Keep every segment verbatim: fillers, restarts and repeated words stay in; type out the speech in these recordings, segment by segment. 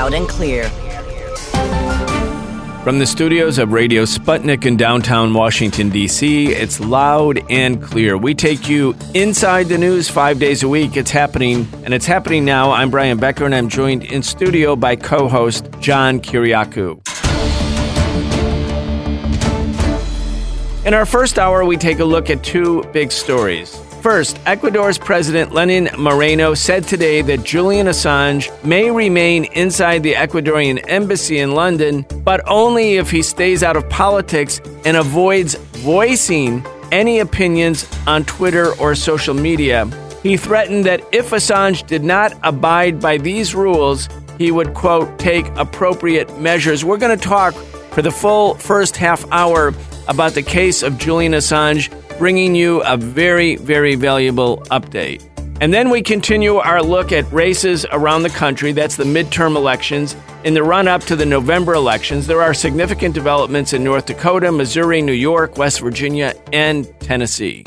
Loud and clear. From the studios of Radio Sputnik in downtown Washington, D C, it's Loud and Clear. We take you inside the news five days a week. It's happening, and it's happening now. I'm Brian Becker, and I'm joined in studio by co-host John Kiriakou. In our first hour, we take a look at two big stories. First, Ecuador's President Lenin Moreno said today that Julian Assange may remain inside the Ecuadorian embassy in London, but only if he stays out of politics and avoids voicing any opinions on Twitter or social media. He threatened that if Assange did not abide by these rules, he would, quote, take appropriate measures. We're going to talk for the full first half hour about the case of Julian Assange, bringing you a very, very valuable update. And then we continue our look at races around the country. That's the midterm elections. In the run-up to the November elections, there are significant developments in North Dakota, Missouri, New York, West Virginia, and Tennessee.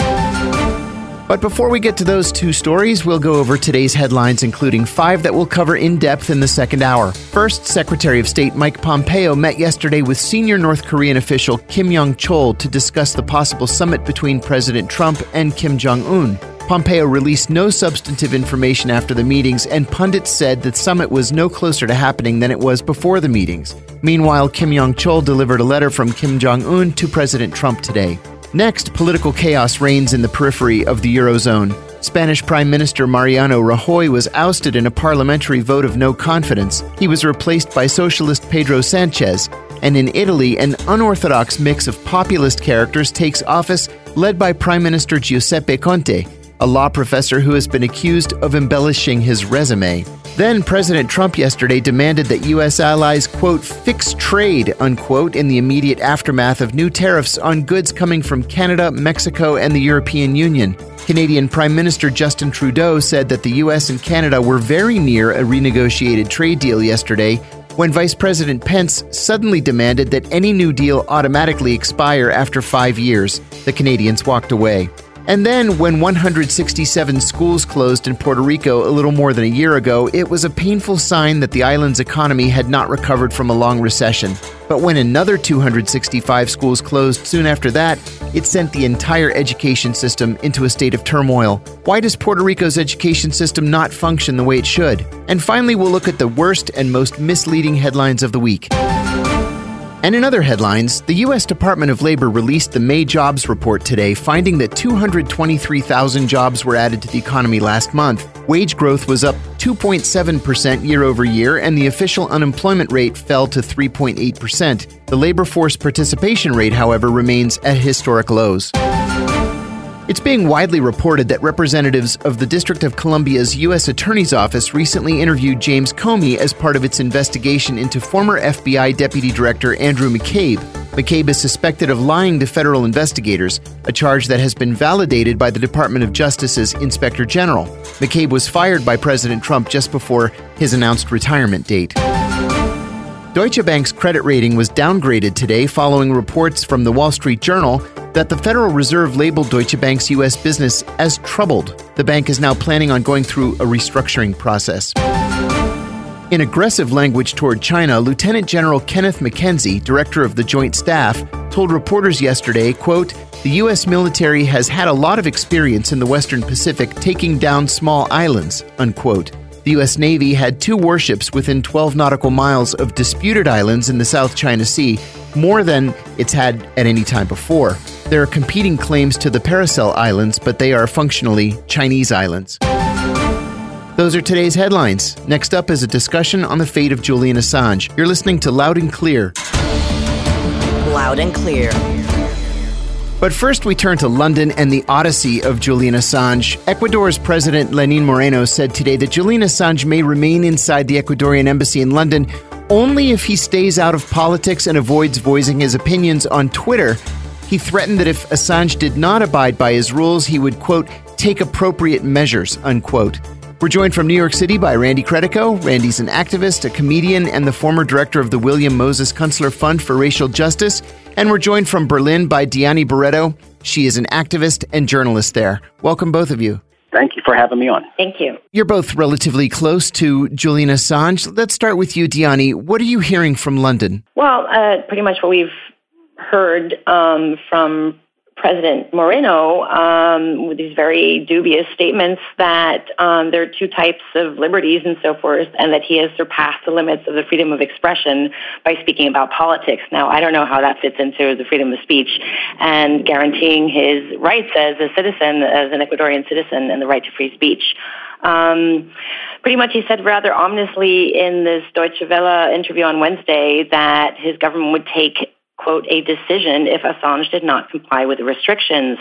But before we get to those two stories, we'll go over today's headlines, including five that we'll cover in depth in the second hour. First, Secretary of State Mike Pompeo met yesterday with senior North Korean official Kim Yong-chol to discuss the possible summit between President Trump and Kim Jong-un. Pompeo released no substantive information after the meetings, and pundits said the summit was no closer to happening than it was before the meetings. Meanwhile, Kim Yong-chol delivered a letter from Kim Jong-un to President Trump today. Next, political chaos reigns in the periphery of the Eurozone. Spanish Prime Minister Mariano Rajoy was ousted in a parliamentary vote of no confidence. He was replaced by socialist Pedro Sanchez. And in Italy, an unorthodox mix of populist characters takes office, led by Prime Minister Giuseppe Conte, a law professor who has been accused of embellishing his resume. Then President Trump yesterday demanded that U S allies, quote, fix trade, unquote, in the immediate aftermath of new tariffs on goods coming from Canada, Mexico, and the European Union. Canadian Prime Minister Justin Trudeau said that the U S and Canada were very near a renegotiated trade deal yesterday, when Vice President Pence suddenly demanded that any new deal automatically expire after five years. The Canadians walked away. And then, when one hundred sixty-seven schools closed in Puerto Rico a little more than a year ago, it was a painful sign that the island's economy had not recovered from a long recession. But when another two hundred sixty-five schools closed soon after that, it sent the entire education system into a state of turmoil. Why does Puerto Rico's education system not function the way it should? And finally, we'll look at the worst and most misleading headlines of the week. And in other headlines, the U S Department of Labor released the May jobs report today, finding that two hundred twenty-three thousand jobs were added to the economy last month. Wage growth was up two point seven percent year over year, and the official unemployment rate fell to three point eight percent. The labor force participation rate, however, remains at historic lows. It's being widely reported that representatives of the District of Columbia's U S Attorney's Office recently interviewed James Comey as part of its investigation into former F B I Deputy Director Andrew McCabe. McCabe is suspected of lying to federal investigators, a charge that has been validated by the Department of Justice's Inspector General. McCabe was fired by President Trump just before his announced retirement date. Deutsche Bank's credit rating was downgraded today following reports from the Wall Street Journal that the Federal Reserve labeled Deutsche Bank's U S business as troubled. The bank is now planning on going through a restructuring process. In aggressive language toward China, Lieutenant General Kenneth McKenzie, director of the Joint Staff, told reporters yesterday, quote, the U S military has had a lot of experience in the Western Pacific taking down small islands, unquote. The U S Navy had two warships within twelve nautical miles of disputed islands in the South China Sea, more than it's had at any time before. There are competing claims to the Paracel Islands, but they are functionally Chinese islands. Those are today's headlines. Next up is a discussion on the fate of Julian Assange. You're listening to Loud and Clear. Loud and Clear. But first, we turn to London and the odyssey of Julian Assange. Ecuador's President Lenin Moreno said today that Julian Assange may remain inside the Ecuadorian embassy in London only if he stays out of politics and avoids voicing his opinions on Twitter. He threatened that if Assange did not abide by his rules, he would, quote, take appropriate measures, unquote. We're joined from New York City by Randy Credico. Randy's an activist, a comedian, and the former director of the William Moses Kunstler Fund for Racial Justice. And we're joined from Berlin by Diani Barreto. She is an activist and journalist there. Welcome, both of you. Thank you for having me on. Thank you. You're both relatively close to Julian Assange. Let's start with you, Diani. What are you hearing from London? Well, uh, pretty much what we've heard um, from President Moreno um, with these very dubious statements that um, there are two types of liberties and so forth, and that he has surpassed the limits of the freedom of expression by speaking about politics. Now, I don't know how that fits into the freedom of speech and guaranteeing his rights as a citizen, as an Ecuadorian citizen, and the right to free speech. Um, pretty much he said rather ominously in this Deutsche Welle interview on Wednesday that his government would take, quote, a decision if Assange did not comply with the restrictions,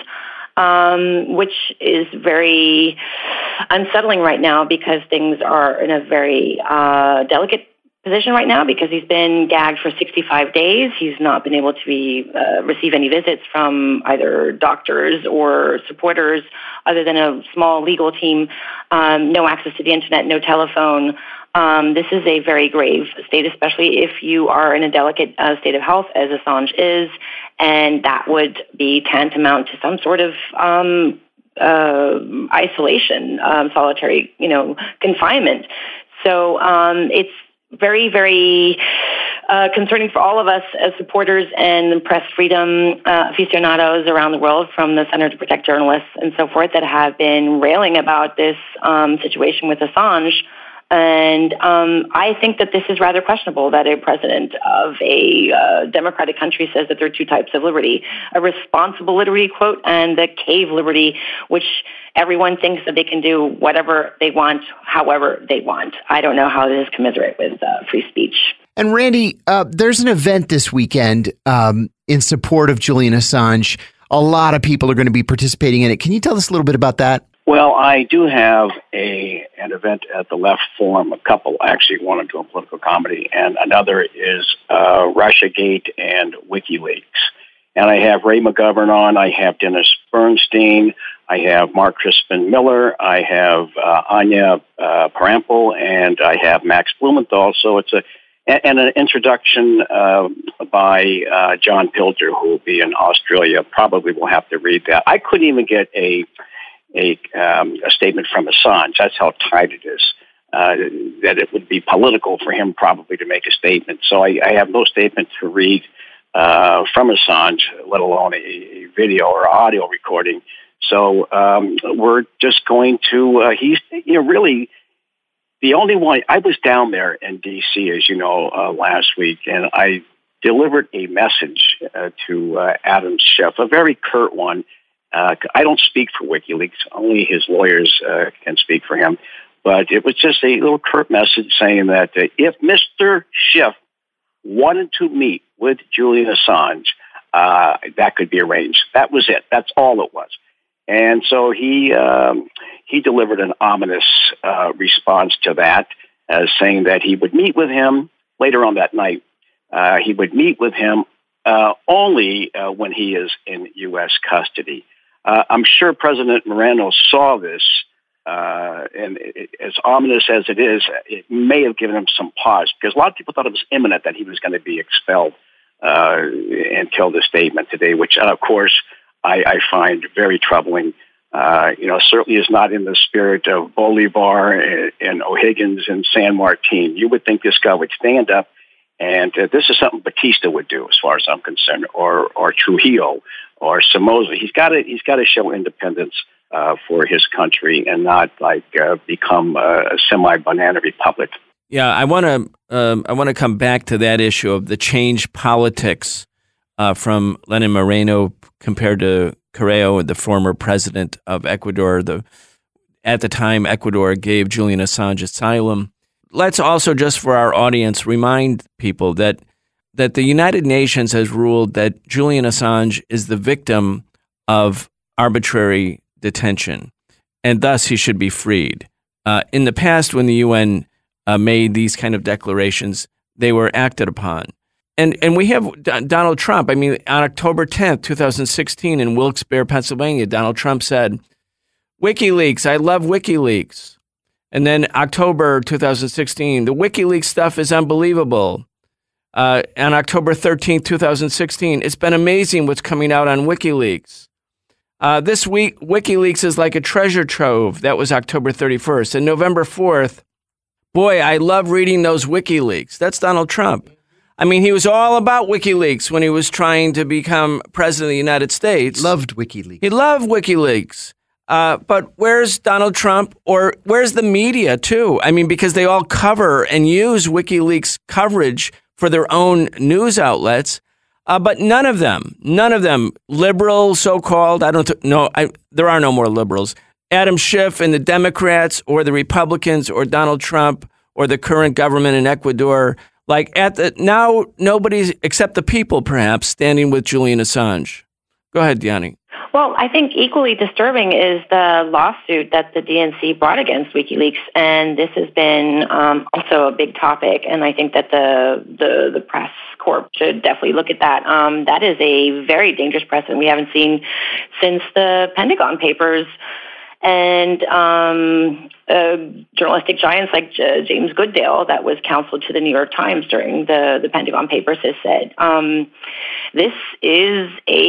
um, which is very unsettling right now because things are in a very uh, delicate position right now because he's been gagged for sixty-five days. He's not been able to be, uh, receive any visits from either doctors or supporters other than a small legal team, um, no access to the internet, no telephone. Um, this is a very grave state, especially if you are in a delicate uh, state of health, as Assange is, and that would be tantamount to some sort of um, uh, isolation, um, solitary, you know, confinement. So um, it's very, very uh, concerning for all of us as supporters and press freedom uh, aficionados around the world, from the Center to Protect Journalists and so forth, that have been railing about this um, situation with Assange. And um, I think that this is rather questionable that a president of a uh, democratic country says that there are two types of liberty, a responsible liberty, quote, and the cave liberty, which everyone thinks that they can do whatever they want, however they want. I don't know how this is commensurate with uh, free speech. And Randy, uh, there's an event this weekend um, in support of Julian Assange. A lot of people are going to be participating in it. Can you tell us a little bit about that? Well, I do have a an event at the Left Forum, a couple actually, one doing political comedy, and another is uh, Russiagate and WikiLeaks. And I have Ray McGovern on, I have Dennis Bernstein, I have Mark Crispin Miller, I have uh, Anya uh, Parampil, and I have Max Blumenthal. So it's a and an introduction uh, by uh, John Pilger, who will be in Australia. Probably will have to read that. I couldn't even get a A, um, a statement from Assange. That's how tight it is, uh, that it would be political for him probably to make a statement. So I, I have no statement to read uh, from Assange, let alone a, a video or audio recording. So um, we're just going to, uh, he's, you know, really the only one. I was down there in D C, as you know, uh, last week, and I delivered a message uh, to uh, Adam Schiff, a very curt one. Uh, I don't speak for WikiLeaks. Only his lawyers uh, can speak for him. But it was just a little curt message saying that uh, if Mister Schiff wanted to meet with Julian Assange, uh, that could be arranged. That was it. That's all it was. And so he um, he delivered an ominous uh, response to that, uh, saying that he would meet with him later on that night. Uh, he would meet with him uh, only uh, when he is in U S custody. Uh, I'm sure President Moreno saw this, uh, and it, as ominous as it is, it may have given him some pause, because a lot of people thought it was imminent that he was going to be expelled uh, until the statement today, which, uh, of course, I, I find very troubling. Uh, you know, certainly is not in the spirit of Bolivar and, and O'Higgins and San Martin. You would think this guy would stand up, and uh, this is something Batista would do, as far as I'm concerned, or or Trujillo, or Somoza. He's got to he's got to show independence uh, for his country and not like uh, become a, a semi-banana republic. Yeah, I want to um, I want to come back to that issue of the change politics uh, from Lenin Moreno compared to Correa, the former president of Ecuador. The at the time Ecuador gave Julian Assange asylum. Let's also, just for our audience, remind people that that the United Nations has ruled that Julian Assange is the victim of arbitrary detention, and thus he should be freed. Uh, in the past, when the U N uh, made these kind of declarations, they were acted upon. And and we have D- Donald Trump. I mean, on October tenth, twenty sixteen, in Wilkes-Barre, Pennsylvania, Donald Trump said, WikiLeaks, I love WikiLeaks. And then October twenty sixteen, the WikiLeaks stuff is unbelievable. Uh, on October thirteenth, twenty sixteen, it's been amazing what's coming out on WikiLeaks. Uh, this week, WikiLeaks is like a treasure trove. That was October thirty-first. And November fourth, boy, I love reading those WikiLeaks. That's Donald Trump. I mean, he was all about WikiLeaks when he was trying to become president of the United States. Loved WikiLeaks. He loved WikiLeaks. Uh, but where's Donald Trump, or where's the media, too? I mean, because they all cover and use WikiLeaks coverage for their own news outlets. Uh, but none of them, none of them, liberal, so-called, I don't th- know, I, there are no more liberals, Adam Schiff and the Democrats or the Republicans or Donald Trump or the current government in Ecuador, like at the, now nobody's, except the people perhaps, standing with Julian Assange. Go ahead, Diani. Well, I think equally disturbing is the lawsuit that the D N C brought against WikiLeaks, and this has been um, also a big topic. And I think that the the, the press corp should definitely look at that. Um, that is a very dangerous precedent we haven't seen since the Pentagon Papers. And um, uh, journalistic giants like J- James Goodale, that was counsel to the New York Times during the, the Pentagon Papers, has said um, this is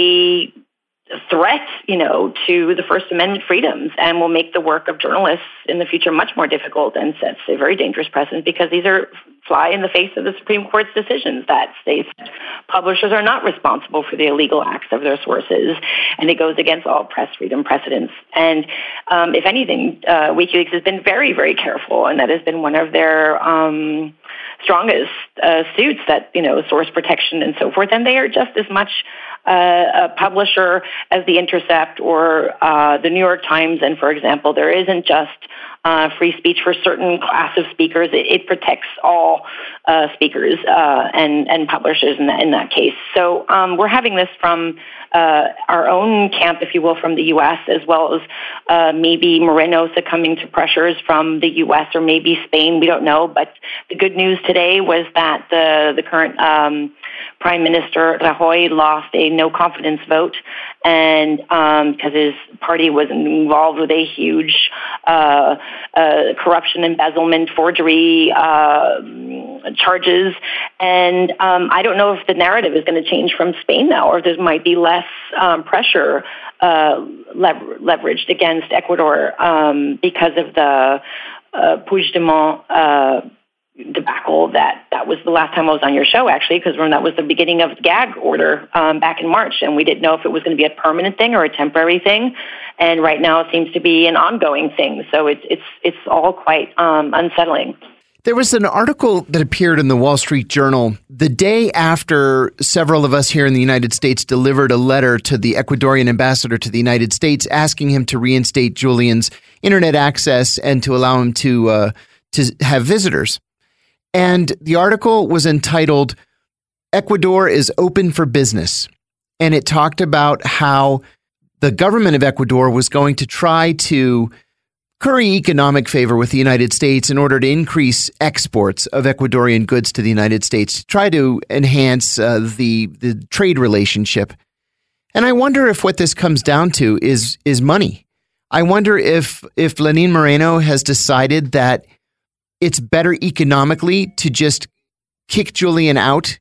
a threat, you know, to the First Amendment freedoms, and will make the work of journalists in the future much more difficult, and sets a very dangerous precedent, because these are fly in the face of the Supreme Court's decisions that states publishers are not responsible for the illegal acts of their sources, and it goes against all press freedom precedents. And um, if anything, uh, WikiLeaks has been very, very careful, and that has been one of their um, strongest uh, suits, that, you know, source protection and so forth, and they are just as much Uh, a publisher as The Intercept or uh, the New York Times. And for example, there isn't just uh, free speech for certain class of speakers. It, it protects all uh, speakers uh, and, and publishers in that, in that case. So um, we're having this from uh, our own camp, if you will, from the U S, as well as uh, maybe Moreno succumbing to pressures from the U S or maybe Spain. We don't know. But the good news today was that the, the current um, Prime Minister Rajoy lost a no confidence vote, and because um, his party was involved with a huge uh, uh, corruption, embezzlement, forgery uh, charges. And um, I don't know if the narrative is going to change from Spain now, or there might be less um, pressure uh, lever- leveraged against Ecuador um, because of the uh, Puigdemont uh debacle. That that was the last time I was on your show, actually, because when that was the beginning of the gag order um, back in March, and we didn't know if it was going to be a permanent thing or a temporary thing. And right now it seems to be an ongoing thing. So it's it's it's all quite um, unsettling. There was an article that appeared in the Wall Street Journal the day after several of us here in the United States delivered a letter to the Ecuadorian ambassador to the United States asking him to reinstate Julian's internet access and to allow him to uh, to have visitors. And the article was entitled, "Ecuador is Open for Business." And it talked about how the government of Ecuador was going to try to curry economic favor with the United States in order to increase exports of Ecuadorian goods to the United States, to try to enhance uh, the, the trade relationship. And I wonder if what this comes down to is, is money. I wonder if, if Lenín Moreno has decided that it's better economically to just kick Julian out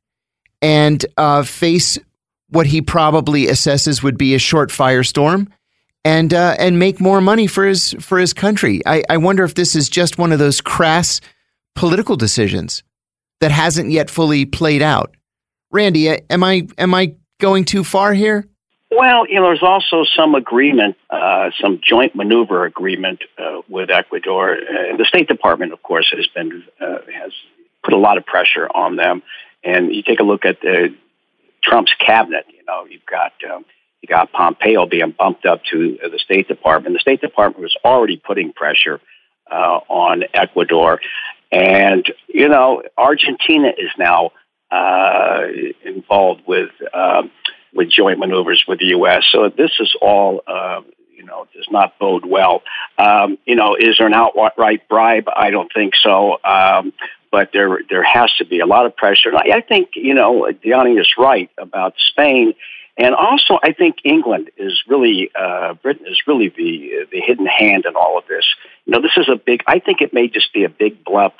and uh, face what he probably assesses would be a short firestorm, and uh, and make more money for his for his country. I, I wonder if this is just one of those crass political decisions that hasn't yet fully played out. Randy, am I am I going too far here? Well, you know, there's also some agreement, uh, some joint maneuver agreement uh, with Ecuador. Uh, the State Department, of course, has been uh, has put a lot of pressure on them. And you take a look at the, Trump's cabinet. You know, you've got um, you got Pompeo being bumped up to the State Department. The State Department was already putting pressure uh, on Ecuador, and you know, Argentina is now uh, involved with. Um, with joint maneuvers with the U S. So this is all, uh, you know, does not bode well. Um, you know, is there an outright bribe? I don't think so. Um, but there there has to be a lot of pressure. And I, I think, you know, Diani is right about Spain. And also, I think England is really, uh, Britain is really the the hidden hand in all of this. You know, this is a big, I think it may just be a big bluff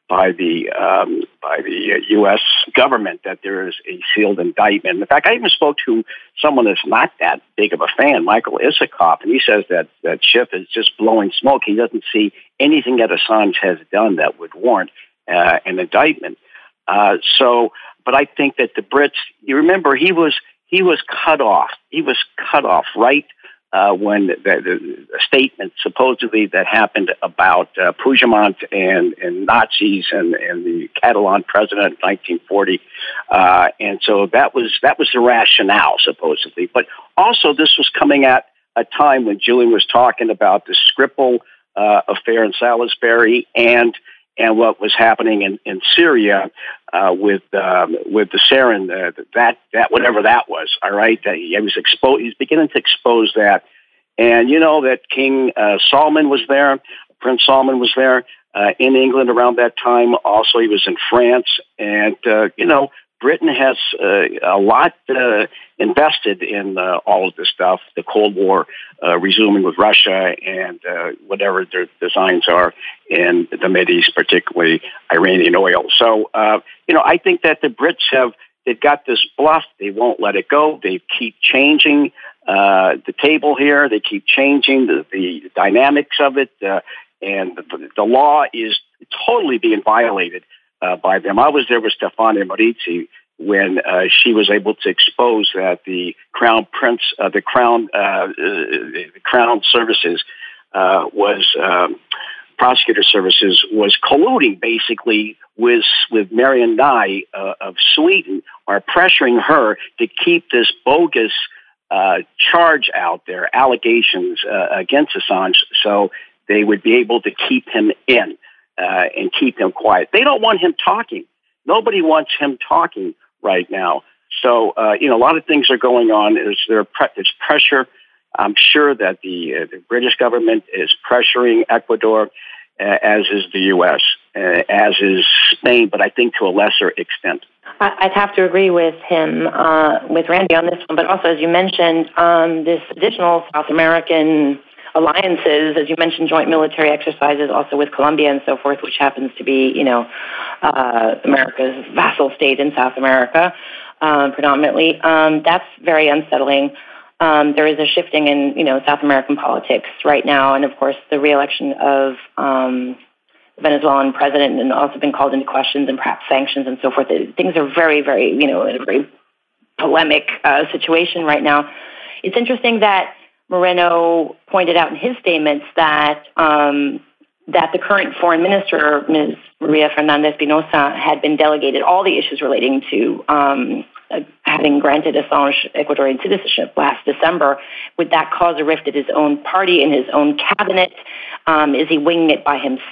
by the um, by the U S government that there is a sealed indictment. In fact, I even spoke to someone that's not that big of a fan, Michael Isikoff, and he says that, that Schiff is just blowing smoke. He doesn't see anything that Assange has done that would warrant uh, an indictment. Uh, so, but I think that the Brits, you remember, he was he was cut off. He was cut off right Uh, when the, the, the statement supposedly that happened about uh, Puigdemont and, and Nazis and, and the Catalan president in nineteen forty, uh, and so that was that was the rationale supposedly. But also, this was coming at a time when Julian was talking about the Skripal uh, affair in Salisbury and and what was happening in, in Syria uh, with um, with the sarin, uh, that that whatever that was. All right, that he was exposed. He's beginning to expose that, and you know that King uh, Salman was there, Prince Salman was there uh, in England around that time. Also, he was in France, and uh, you know Britain has uh, a lot uh, invested in uh, all of this stuff. The Cold War uh, resuming with Russia and uh, whatever their designs are in the Mideast, particularly Iranian oil. So, uh, you know, I think that the Brits have, they've got this bluff. They won't let it go. They keep changing uh, the table here. They keep changing the, the dynamics of it. Uh, and the, the law is totally being violated uh, by them. I was there with Stefania Morizzi when uh, she was able to expose that the Crown Prince, uh, the Crown, uh, the Crown Services uh, was, um, prosecutor services was colluding basically with with Marianne Nye uh, of Sweden, are pressuring her to keep this bogus uh, charge out there, allegations uh, against Assange, so they would be able to keep him in uh, and keep him quiet. They don't want him talking. Nobody wants him talking right now. So, uh, you know, a lot of things are going on. There's, there pre- there's pressure. I'm sure that the, uh, the British government is pressuring Ecuador, uh, as is the U S, uh, as is Spain, but I think to a lesser extent. I'd have to agree with him, uh, with Randy on this one, but also, as you mentioned, um, this additional South American alliances, as you mentioned, joint military exercises also with Colombia and so forth, which happens to be, you know, uh, America's vassal state in South America, uh, predominantly. Um, that's very unsettling. Um, there is a shifting in, you know, South American politics right now, and of course the re-election of um, the Venezuelan president and also been called into questions and perhaps sanctions and so forth. Things are very, very, you know, in a very polemic uh, situation right now. It's interesting that Moreno pointed out in his statements that um, that the current foreign minister, Miz Maria Fernandez-Espinosa, had been delegated all the issues relating to um, uh, having granted Assange Ecuadorian citizenship last December. Would that cause a rift at his own party, in his own cabinet? Um, is he winging it by himself?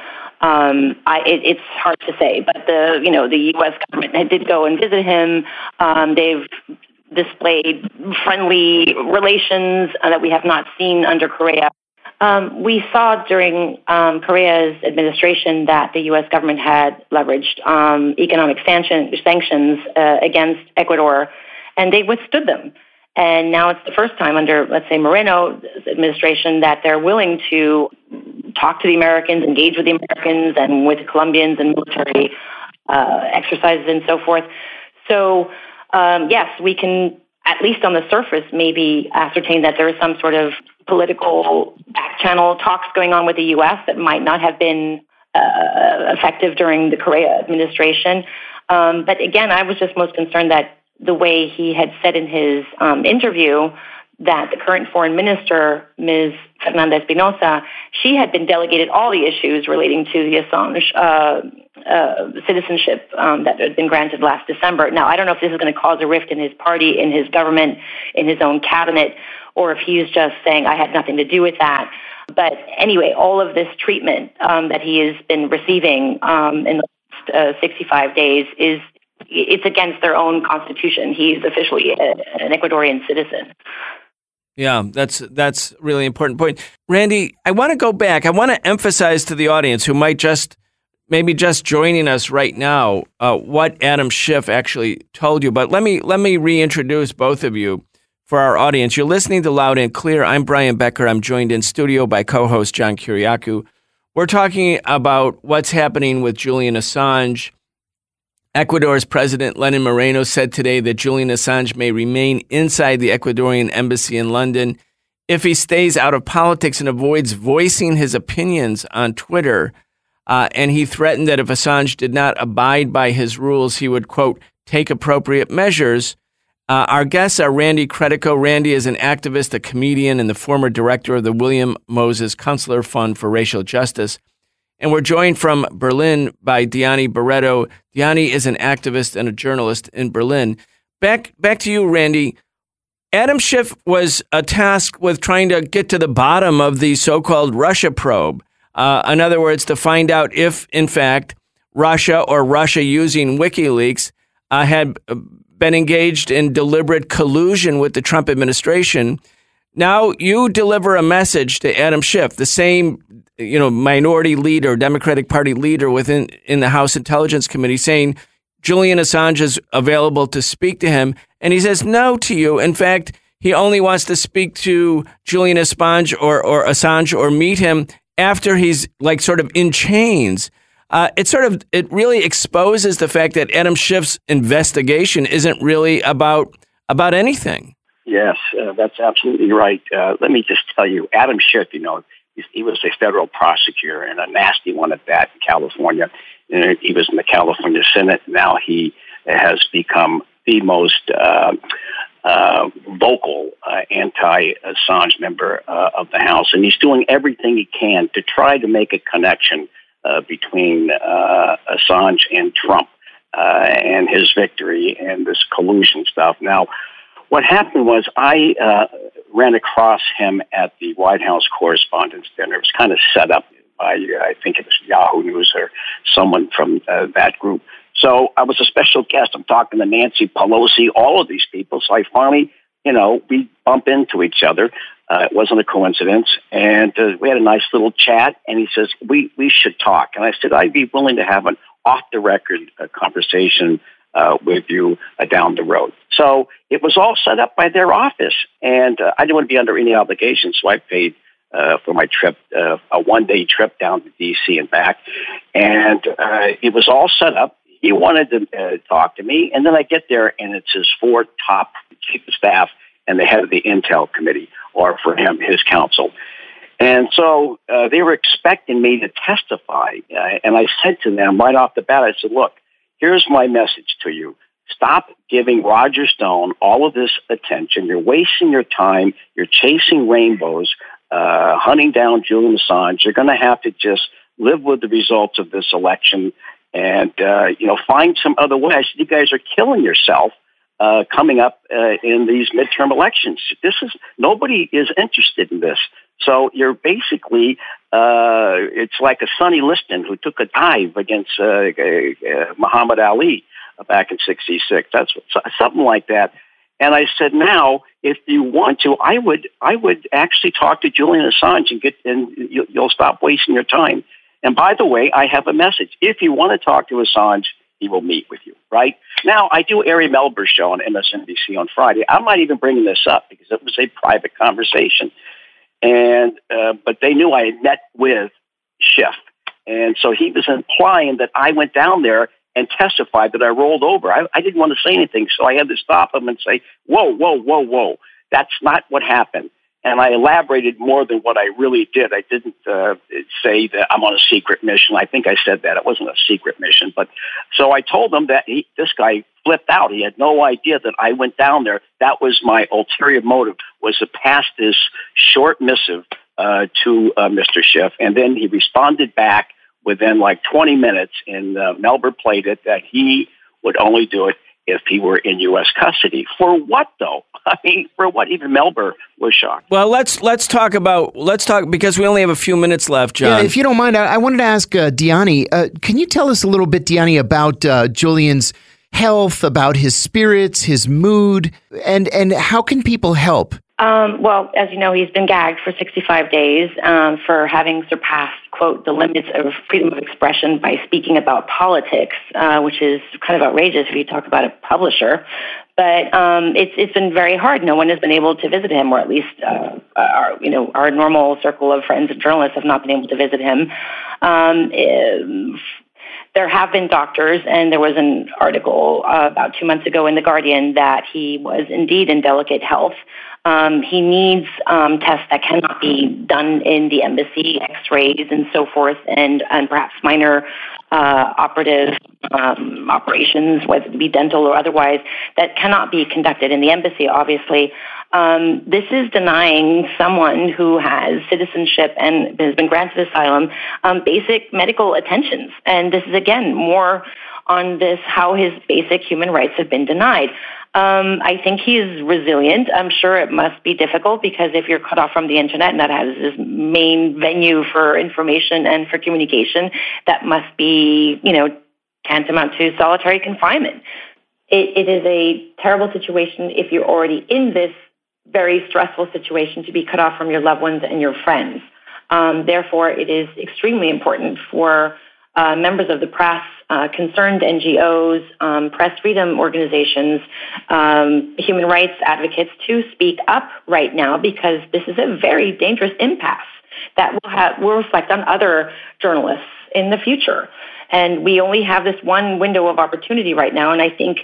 Um, I, it, it's hard to say, but the you know the U S government did go and visit him. Um, they've displayed friendly relations uh, that we have not seen under Correa. Um, we saw during um, Correa's administration that the U S government had leveraged um, economic sanction, sanctions uh, against Ecuador, and they withstood them. And now it's the first time under, let's say, Moreno's administration that they're willing to talk to the Americans, engage with the Americans and with the Colombians and military uh, exercises and so forth. So, Um, yes, we can, at least on the surface, maybe ascertain that there is some sort of political back-channel talks going on with the U S that might not have been uh, effective during the Correa administration. Um, but again, I was just most concerned that the way he had said in his um, interview that the current foreign minister, Miz Fernandez-Espinosa, she had been delegated all the issues relating to the Assange uh, uh, citizenship um, that had been granted last December. Now, I don't know if this is going to cause a rift in his party, in his government, in his own cabinet, or if he's just saying, I had nothing to do with that. But anyway, all of this treatment um, that he has been receiving um, in the last uh, sixty-five days is it's against their own constitution. He's officially a, an Ecuadorian citizen. Yeah, that's that's a really important point. Randy, I want to go back. I want to emphasize to the audience who might just, maybe just joining us right now, uh, what Adam Schiff actually told you. But let me let me reintroduce both of you for our audience. You're listening to Loud and Clear. I'm Brian Becker. I'm joined in studio by co-host John Kiriakou. We're talking about what's happening with Julian Assange. Ecuador's President Lenin Moreno said today that Julian Assange may remain inside the Ecuadorian embassy in London if he stays out of politics and avoids voicing his opinions on Twitter. Uh, and he threatened that if Assange did not abide by his rules, he would, quote, take appropriate measures. Uh, our guests are Randy Credico. Randy is an activist, a comedian, and the former director of the William Moses Kunstler Fund for Racial Justice. And we're joined from Berlin by Diani Barreto. Diani is an activist and a journalist in Berlin. Back back to you, Randy. Adam Schiff was tasked with trying to get to the bottom of the so-called Russia probe. Uh, in other words, to find out if, in fact, Russia or Russia using WikiLeaks uh, had been engaged in deliberate collusion with the Trump administration. Now you deliver a message to Adam Schiff, the same, you know, minority leader, Democratic Party leader within in the House Intelligence Committee, saying Julian Assange is available to speak to him, and he says no to you. In fact, he only wants to speak to Julian Assange or or Assange or meet him after he's like sort of in chains. Uh, it sort of it really exposes the fact that Adam Schiff's investigation isn't really about about anything. Yes, uh, that's absolutely right. Uh, let me just tell you, Adam Schiff, you know, he, he was a federal prosecutor and a nasty one at that in California. And he was in the California Senate. Now he has become the most uh, uh, vocal uh, anti-Assange member uh, of the House. And he's doing everything he can to try to make a connection uh, between uh, Assange and Trump uh, and his victory and this collusion stuff. Now, what happened was I uh, ran across him at the White House Correspondents' Dinner. It was kind of set up by, uh, I think it was Yahoo News or someone from uh, that group. So I was a special guest. I'm talking to Nancy Pelosi, all of these people. So I finally, you know, we bump into each other. Uh, it wasn't a coincidence. And uh, we had a nice little chat. And he says, we, we should talk. And I said, I'd be willing to have an off-the-record uh, conversation Uh, with you uh, down the road. So it was all set up by their office, and uh, I didn't want to be under any obligation, so I paid uh, for my trip, uh, a one-day trip down to D C and back, and uh, it was all set up. He wanted to uh, talk to me, and then I get there, and it's his four top chief of staff and the head of the Intel Committee, or for him, his counsel. And so uh, they were expecting me to testify, uh, and I said to them right off the bat, I said, look, here's my message to you. Stop giving Roger Stone all of this attention. You're wasting your time. You're chasing rainbows, uh, hunting down Julian Assange. You're going to have to just live with the results of this election and, uh, you know, find some other way. I said, you guys are killing yourself uh, coming up uh, in these midterm elections. This is nobody is interested in this. So you're basically, uh, it's like a Sonny Liston who took a dive against uh, uh, Muhammad Ali back in sixty-six. That's what, something like that. And I said, now, if you want to, I would, I would actually talk to Julian Assange and get, and you, you'll stop wasting your time. And by the way, I have a message. If you want to talk to Assange, he will meet with you. Right now, I do Ari Melber's show on M S N B C on Friday. I'm not even bringing this up because it was a private conversation. And uh, but they knew I had met with Schiff. And so he was implying that I went down there and testified that I rolled over. I, I didn't want to say anything, so I had to stop him and say, whoa, whoa, whoa, whoa. That's not what happened. And I elaborated more than what I really did. I didn't uh, say that I'm on a secret mission. I think I said that. It wasn't a secret mission. But so I told him that he, this guy flipped out. He had no idea that I went down there. That was my ulterior motive, was to pass this short missive uh, to uh, Mister Schiff. And then he responded back within like twenty minutes, and uh, Melber played it that he would only do it if he were in U S custody. For what, though? I mean, for what? Even Melber was shocked. Well, let's let's talk about let's talk because we only have a few minutes left, John. Yeah, if you don't mind, I, I wanted to ask uh, Diani. Uh, can you tell us a little bit, Diani, about uh, Julian's health, about his spirits, his mood, and and how can people help? Um, well, as you know, he's been gagged for sixty-five days um, for having surpassed, quote, the limits of freedom of expression by speaking about politics, uh, which is kind of outrageous if you talk about a publisher. But um, it's it's been very hard. No one has been able to visit him, or at least uh, our you know our normal circle of friends and journalists have not been able to visit him. Um, it, There have been doctors, and there was an article uh, about two months ago in The Guardian that he was indeed in delicate health. Um, he needs um, tests that cannot be done in the embassy, x-rays and so forth, and, and perhaps minor uh, operative um, operations, whether it be dental or otherwise, that cannot be conducted in the embassy, obviously. Um, this is denying someone who has citizenship and has been granted asylum um, basic medical attentions. And this is, again, more on this how his basic human rights have been denied. Um, I think he's resilient. I'm sure it must be difficult because if you're cut off from the internet, and that has his main venue for information and for communication, that must be, you know, tantamount to solitary confinement. It, it is a terrible situation if you're already in this very stressful situation to be cut off from your loved ones and your friends. Um, therefore, it is extremely important for uh, members of the press, uh, concerned N G Os, um, press freedom organizations, um, human rights advocates to speak up right now because this is a very dangerous impasse that will, have, will reflect on other journalists in the future. And we only have this one window of opportunity right now. And I think,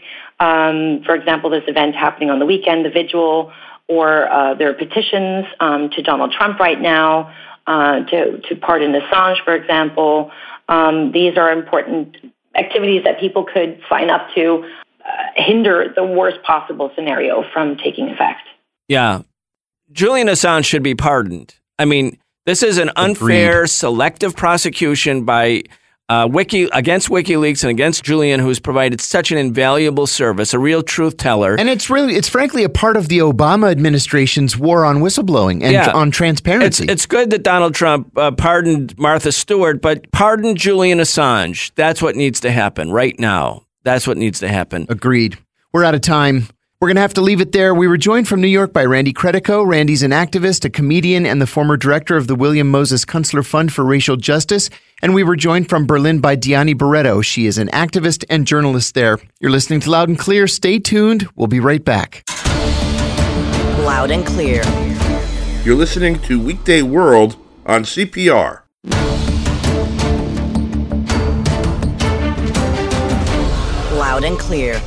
um, for example, this event happening on the weekend, the vigil, or uh, there are petitions um, to Donald Trump right now uh, to, to pardon Assange, for example. Um, these are important activities that people could sign up to uh, hinder the worst possible scenario from taking effect. Yeah. Julian Assange should be pardoned. I mean, this is an unfair, Agreed. selective prosecution by Uh, Wiki against WikiLeaks and against Julian, who's provided such an invaluable service, a real truth teller. And it's really, it's frankly a part of the Obama administration's war on whistleblowing and yeah. on transparency. It's, it's good that Donald Trump uh, pardoned Martha Stewart, but pardon Julian Assange. That's what needs to happen right now. That's what needs to happen. Agreed. We're out of time. We're going to have to leave it there. We were joined from New York by Randy Credico. Randy's an activist, a comedian, and the former director of the William Moses Kunstler Fund for Racial Justice. And we were joined from Berlin by Diani Barreto. She is an activist and journalist there. You're listening to Loud and Clear. Stay tuned. We'll be right back. Loud and Clear. You're listening to Weekday World on C P R. Loud and Clear.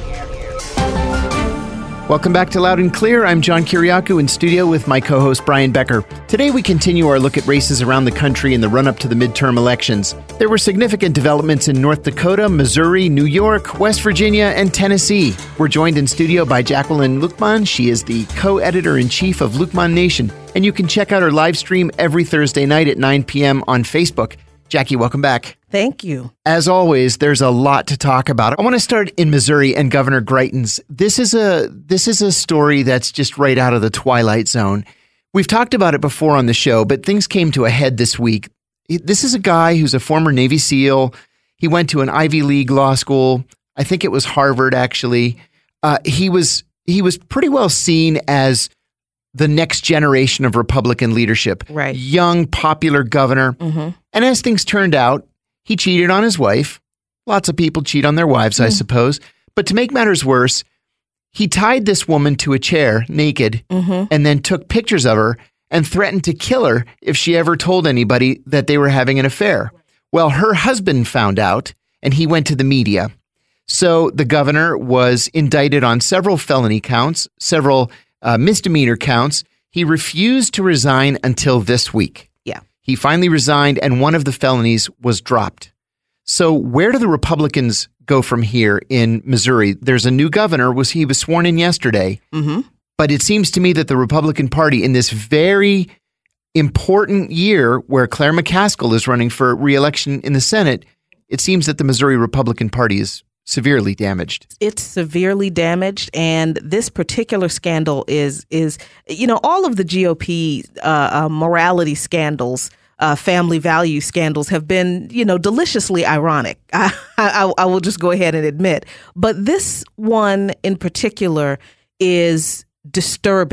Welcome back to Loud and Clear. I'm John Kiriakou in studio with my co-host Brian Becker. Today we continue our look at races around the country in the run-up to the midterm elections. There were significant developments in North Dakota, Missouri, New York, West Virginia, and Tennessee. We're joined in studio by Jacqueline Luqman. She is the co-editor-in-chief of Luqman Nation, and you can check out her live stream every Thursday night at nine p.m. on Facebook. Jackie, welcome back. Thank you. As always, there's a lot to talk about. I want to start in Missouri and Governor Greitens. This is a this is a story that's just right out of the Twilight Zone. We've talked about it before on the show, but things came to a head this week. This is a guy who's a former Navy SEAL. He went to an Ivy League law school. I think it was Harvard, actually. Uh, he was he was pretty well seen as the next generation of Republican leadership. Right. Young, popular governor. Mm-hmm. And as things turned out, he cheated on his wife. Lots of people cheat on their wives, mm. I suppose. But to make matters worse, he tied this woman to a chair naked mm-hmm. and then took pictures of her and threatened to kill her if she ever told anybody that they were having an affair. Well, her husband found out and he went to the media. So the governor was indicted on several felony counts, several uh, misdemeanor counts. He refused to resign until this week. Yeah. He finally resigned, and one of the felonies was dropped. So where do the Republicans go from here in Missouri? There's a new governor. Was he was sworn in yesterday. Mm-hmm. But it seems to me that the Republican Party in this very important year where Claire McCaskill is running for re-election in the Senate, it seems that the Missouri Republican Party is severely damaged. It's severely damaged, and this particular scandal is, is you know, all of the G O P uh, uh, morality scandals, uh, family value scandals have been, you know, deliciously ironic. I, I, I will just go ahead and admit. But this one in particular is disturbing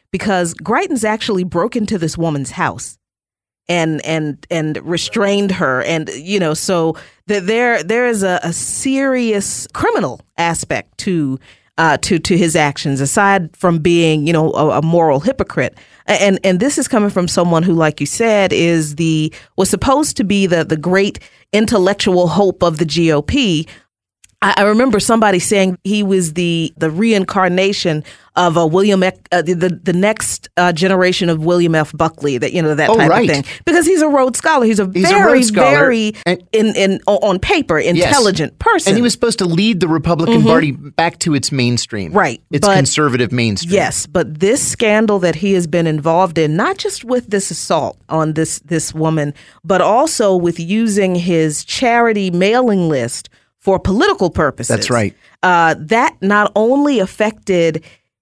because Greitens actually broke into this woman's house and and and restrained her, and you know, so that there there is a, a serious criminal aspect to uh, to to his actions, aside from being, you know, a, a moral hypocrite. And and this is coming from someone who, like you said, is the was supposed to be the the great intellectual hope of the G O P. I, I remember somebody saying he was the the reincarnation of a William uh, the, the the next uh, generation of William F. Buckley, that you know that oh, type right. of thing, because he's a Rhodes Scholar. He's a he's very a Rhodes Scholar. very and, in in on paper intelligent yes. person, and he was supposed to lead the Republican mm-hmm. Party back to its mainstream, right? Its but, conservative mainstream. Yes, but this scandal that he has been involved in, not just with this assault on this this woman, but also with using his charity mailing list for political purposes. That's right. Uh, that not only affected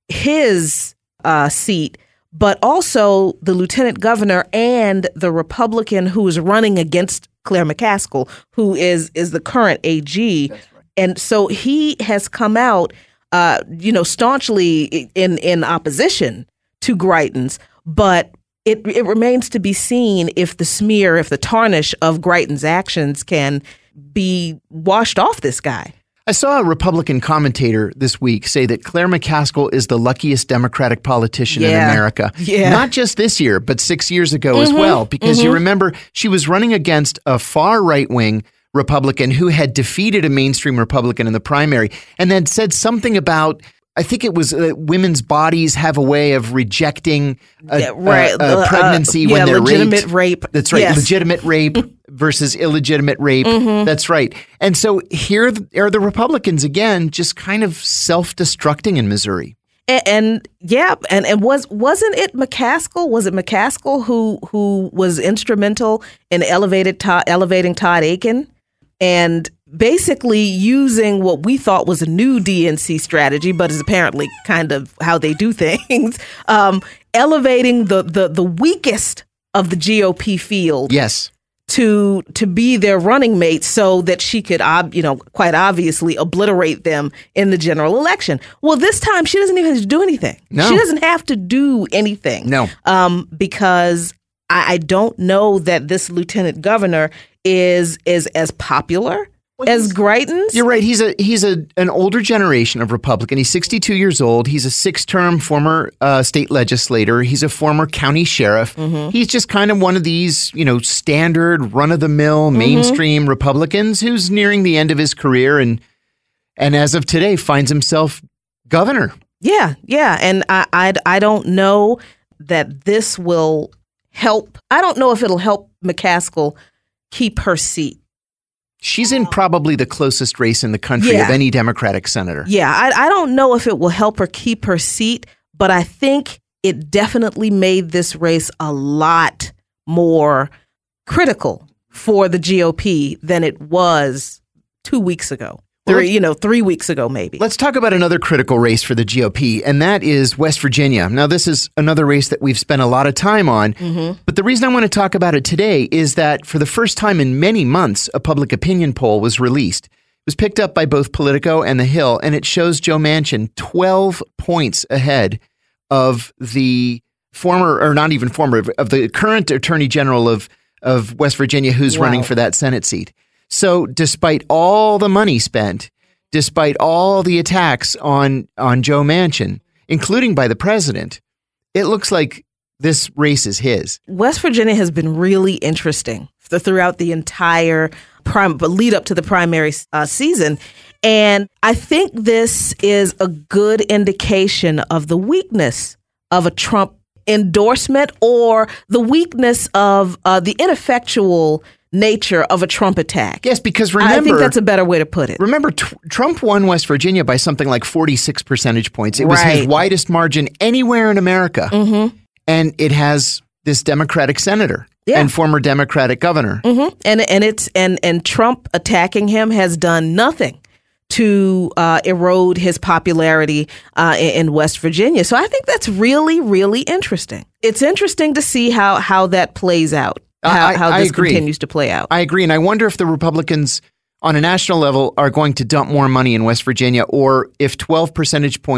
his uh, seat, but also the lieutenant governor and the Republican who is running against Claire McCaskill, who is is the current A G. That's right. And so he has come out, uh, you know, staunchly in in opposition to Greitens, but it it remains to be seen if the smear, if the tarnish of Greitens' actions can be washed off this guy. I saw a Republican commentator this week say that Claire McCaskill is the luckiest Democratic politician yeah. in America. Yeah. Not just this year, but six years ago mm-hmm. as well. Because mm-hmm. you remember she was running against a far right-wing Republican who had defeated a mainstream Republican in the primary and then said something about, I think it was uh, women's bodies have a way of rejecting a, yeah, right. a, a pregnancy uh, when yeah, they're legitimate raped. rape. That's right. Yes. Legitimate rape versus illegitimate rape. Mm-hmm. That's right. And so here are the Republicans again, just kind of self-destructing in Missouri. And, and yeah, and, and was wasn't it McCaskill? Was it McCaskill who who was instrumental in elevated Todd, elevating Todd Akin and basically using what we thought was a new D N C strategy, but is apparently kind of how they do things, um, elevating the, the the weakest of the G O P field. Yes. To to be their running mate so that she could, ob- you know, quite obviously obliterate them in the general election. Well, this time she doesn't even have to do anything. No. She doesn't have to do anything. No. Um, because I, I don't know that this lieutenant governor is is as popular well, as Greitens. You're right. He's a he's a an older generation of Republican. He's sixty-two years old. He's a six-term former uh, state legislator. He's a former county sheriff. Mm-hmm. He's just kind of one of these, you know, standard run-of-the-mill mainstream mm-hmm. Republicans who's nearing the end of his career and and as of today finds himself governor. Yeah, yeah, and I I, I don't know that this will help. I don't know if it'll help McCaskill keep her seat. She's in probably the closest race in the country yeah. of any Democratic senator. Yeah, I, I don't know if it will help her keep her seat, but I think it definitely made this race a lot more critical for the G O P than it was two weeks ago. Well, Three, you know, three weeks ago, maybe. Let's talk about another critical race for the G O P, and that is West Virginia. Now, this is another race that we've spent a lot of time on, mm-hmm. but the reason I want to talk about it today is that for the first time in many months, a public opinion poll was released. It was picked up by both Politico and The Hill, and it shows Joe Manchin twelve points ahead of the former, or not even former, of the current Attorney General of, of West Virginia who's wow. running for that Senate seat. So despite all the money spent, despite all the attacks on, on Joe Manchin, including by the president, it looks like this race is his. West Virginia has been really interesting throughout the entire prim- lead up to the primary uh, season. And I think this is a good indication of the weakness of a Trump endorsement or the weakness of uh, the ineffectual nature of a Trump attack. Yes, because remember... I think that's a better way to put it. Remember, t- Trump won West Virginia by something like forty-six percentage points. It was right. his widest margin anywhere in America. Mm-hmm. And it has this Democratic senator yeah. and former Democratic governor. Mm-hmm. And and it's and and Trump attacking him has done nothing to uh, erode his popularity uh, in, in West Virginia. So I think that's really, really interesting. It's interesting to see how how that plays out. How, I, how I this agree. continues to play out. I agree. And I wonder if the Republicans on a national level are going to dump more money in West Virginia, or if twelve percentage points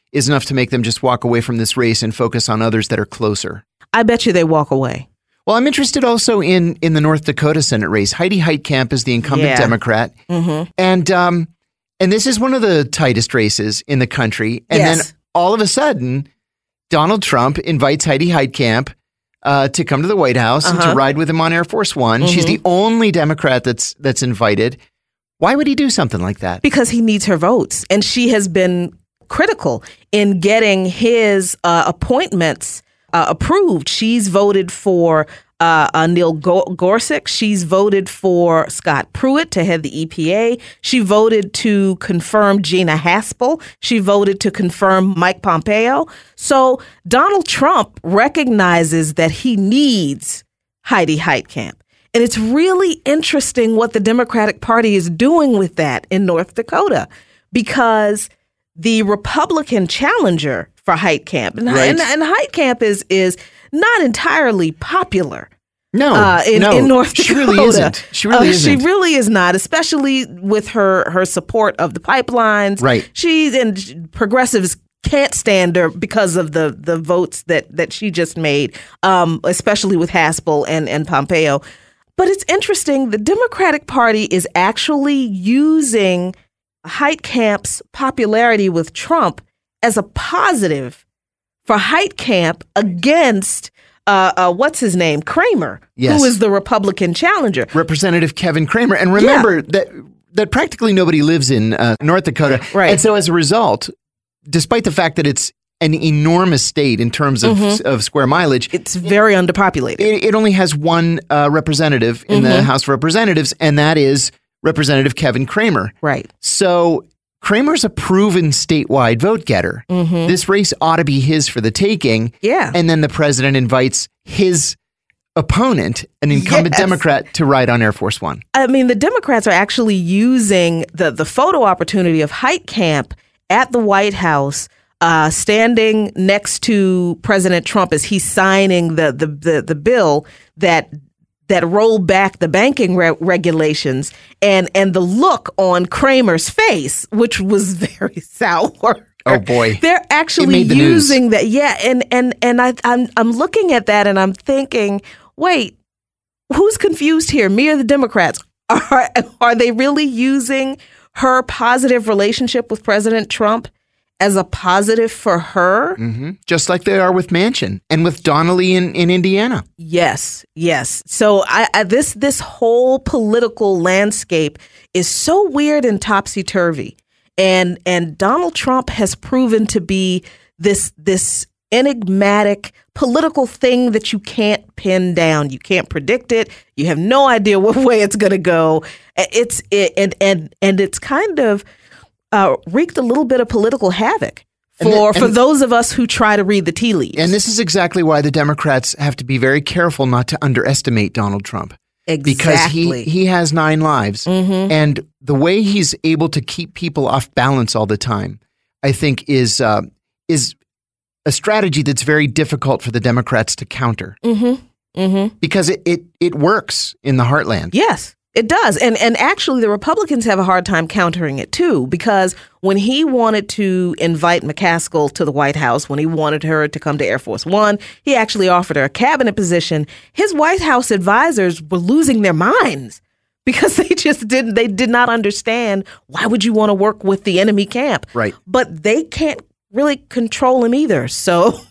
is enough to make them just walk away from this race and focus on others that are closer? I bet you they walk away. Well, I'm interested also in in the North Dakota Senate race. Heidi Heitkamp is the incumbent Yeah. Democrat. Mm-hmm. And um, and this is one of the tightest races in the country. And Yes. then all of a sudden, Donald Trump invites Heidi Heitkamp uh, to come to the White House and to Uh-huh. ride with him on Air Force One. Mm-hmm. She's the only Democrat that's that's invited. Why would he do something like that? Because he needs her votes. And she has been critical in getting his uh, appointments uh, approved. She's voted for uh, uh, Neil Go- Gorsuch. She's voted for Scott Pruitt to head the E P A. She voted to confirm Gina Haspel. She voted to confirm Mike Pompeo. So Donald Trump recognizes that he needs Heidi Heitkamp. And it's really interesting what the Democratic Party is doing with that in North Dakota, because the Republican challenger for Heitkamp, and, Right. and, and Heitkamp is is not entirely popular. No, Uh, in, no, in North she Dakota, really isn't. She really Uh, isn't. She really is not, especially with her her support of the pipelines. Right. She's and progressives can't stand her because of the the votes that that she just made, um, especially with Haspel and and Pompeo. But it's interesting. The Democratic Party is actually using Heitkamp's popularity with Trump as a positive for Heitkamp against uh, uh, what's his name, Kramer, Yes. who is the Republican challenger. Representative Kevin Kramer. And remember that that practically nobody lives in uh, North Dakota. Right. And so as a result, despite the fact that it's an enormous state in terms of, of square mileage, It's very underpopulated. it, it only has one uh, representative in the House of Representatives, and that is Representative Kevin Kramer. Right. So Kramer's a proven statewide vote getter. This race ought to be his for the taking. Yeah. And then the president invites his opponent, an incumbent Yes. Democrat, to ride on Air Force One. I mean, the Democrats are actually using the, the photo opportunity of Heitkamp at the White House, uh, standing next to President Trump as he's signing the the the, the bill that that rolled back the banking re- regulations, and and the look on Kramer's face, which was very sour. Oh, boy. They're It actually made the news. using that. Yeah, and and and I I'm I'm looking at that and I'm thinking, wait, who's confused here? Me or the Democrats? Are are they really using her positive relationship with President Trump as a positive for her? hmm Just like they are with Manchin and with Donnelly in, in Indiana. Yes, yes. So I, I this this whole political landscape is so weird and topsy turvy, and and Donald Trump has proven to be this this enigmatic political thing that you can't pin down. You can't predict it. You have no idea what way it's going to go. It's it, and and and it's kind of uh, wreaked a little bit of political havoc And for the- for and- those of us who try to read the tea leaves. And this is exactly why the Democrats have to be very careful not to underestimate Donald Trump. Because Exactly. he, he has nine lives. And the way he's able to keep people off balance all the time, I think, is uh, is a strategy that's very difficult for the Democrats to counter. Mm-hmm. Mm-hmm. Because it, it, it works in the heartland. Yes, it does. And and actually the Republicans have a hard time countering it too, because when he wanted to invite McCaskill to the White House, when he wanted her to come to Air Force One, he actually offered her a cabinet position. His White House advisors were losing their minds because they just didn't they did not understand, why would you want to work with the enemy camp? Right. But they can't really control him either. So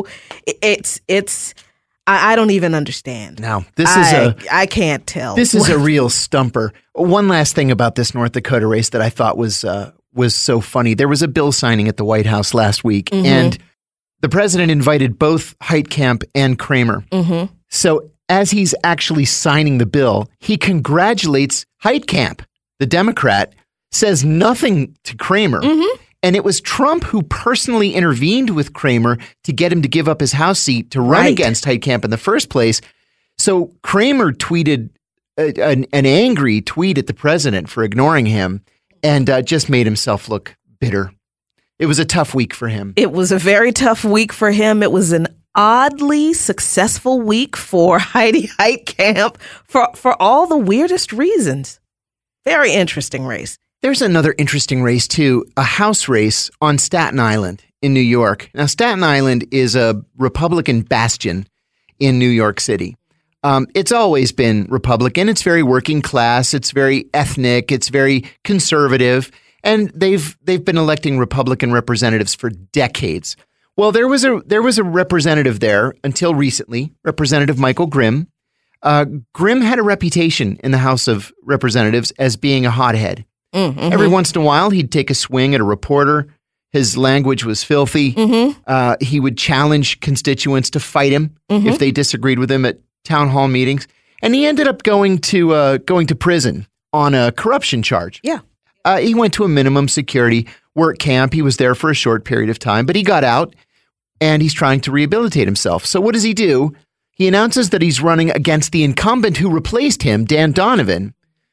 it's it's I, I don't even understand. Now, this is I, a I can't tell. This is a real stumper. One last thing about this North Dakota race that I thought was uh, was so funny. There was a bill signing at the White House last week, Mm-hmm. and the president invited both Heitkamp and Kramer. Mm-hmm. So as he's actually signing the bill, he congratulates Heitkamp, the Democrat, says nothing to Kramer. Mm-hmm. And it was Trump who personally intervened with Kramer to get him to give up his House seat to run Right. against Heitkamp in the first place. So Kramer tweeted a, an, an angry tweet at the president for ignoring him and uh, just made himself look bitter. It was a tough week for him. It was a very tough week for him. It was an oddly successful week for Heidi Heitkamp for, for all the weirdest reasons. Very interesting race. There's another interesting race, too, a House race on Staten Island. in New York. Now, Staten Island is a Republican bastion in New York City. Um, it's always been Republican. It's very working class. It's very ethnic. It's very conservative. And they've they've been electing Republican representatives for decades. Well, there was a there was a representative there until recently, Representative Michael Grimm. Uh, Grimm had a reputation in the House of Representatives as being a hothead. Mm-hmm. Every once in a while, he'd take a swing at a reporter. His language was filthy. Mm-hmm. Uh, he would challenge constituents to fight him mm-hmm. if they disagreed with him at town hall meetings. And he ended up going to uh, going to prison on a corruption charge. Yeah. Uh, he went to a minimum security work camp. He was there for a short period of time, but he got out and he's trying to rehabilitate himself. So what does he do? He announces that he's running against the incumbent who replaced him, Dan Donovan.